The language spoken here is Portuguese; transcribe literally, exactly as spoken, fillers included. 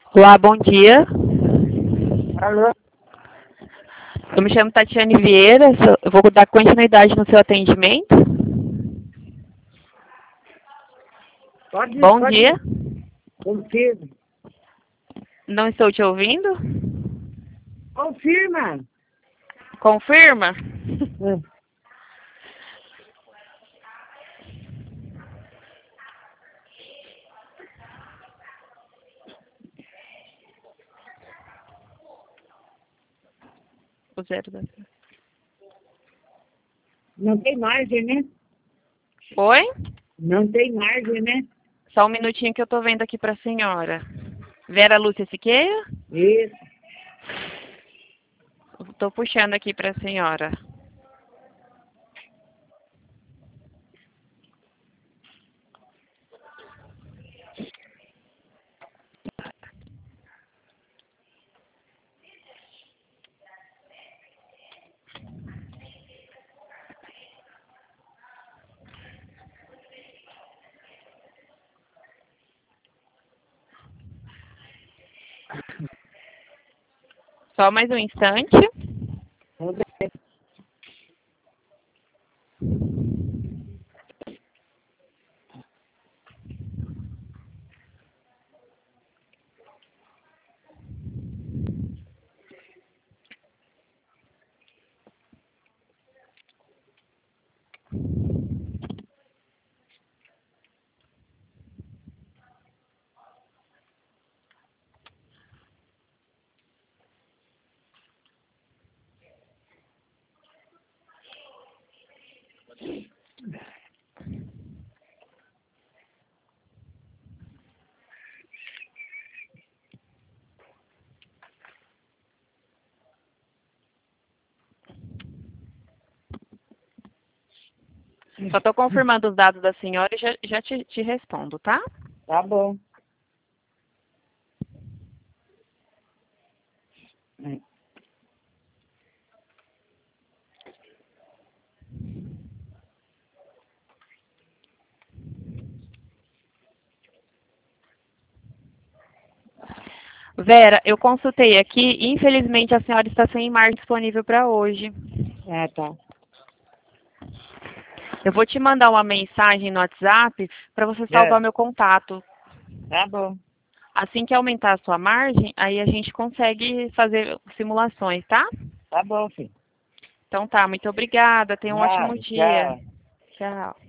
Olá, bom dia. Alô? Eu me chamo Tatiane Vieira, sou- eu vou dar continuidade no seu atendimento. Pode, Bom pode dia. confirma. Não estou te ouvindo? Confirma. Confirma? Hum. O zero da... Não tem margem, né? Oi? Não tem margem, né? Só um minutinho que eu estou vendo aqui para a senhora. Vera Lúcia Siqueira? Isso. Estou puxando aqui para a senhora. Só mais um instante. Só estou confirmando os dados da senhora e já, já te, te respondo, tá? Tá bom. Hum. Vera, eu consultei aqui e infelizmente a senhora está sem margem disponível para hoje. Ah, tá. Eu vou te mandar uma mensagem no WhatsApp para você salvar É. meu contato. Tá bom. Assim que aumentar a sua margem, aí a gente consegue fazer simulações, tá? Tá bom, filho. Então tá, muito obrigada. Tenha um ótimo Nada, dia. tchau. Tchau.